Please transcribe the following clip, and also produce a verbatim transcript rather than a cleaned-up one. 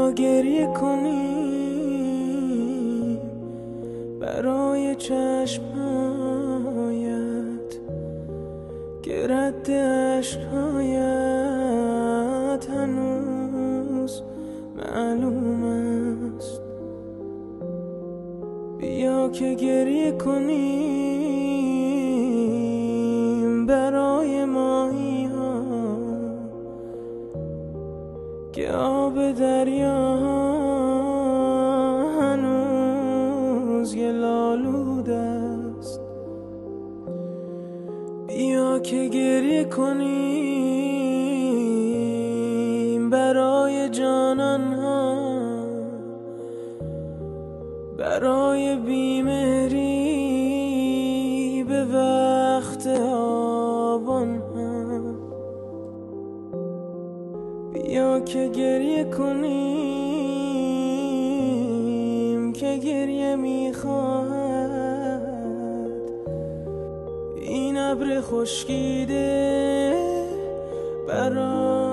بیا گریه کنیم برای چشمهایت که رد عشقهایت هنوز معلوم است. بیا که گریه کنیم برای ماهی ها که آب دریا هنوز گل‌آلود است. بیا که گریه کنیم برای جانان ها، برای بیمهری به وقت آبان ها. بیا که گریه کنیم که گریه میخواهد این ابر خشکیده برای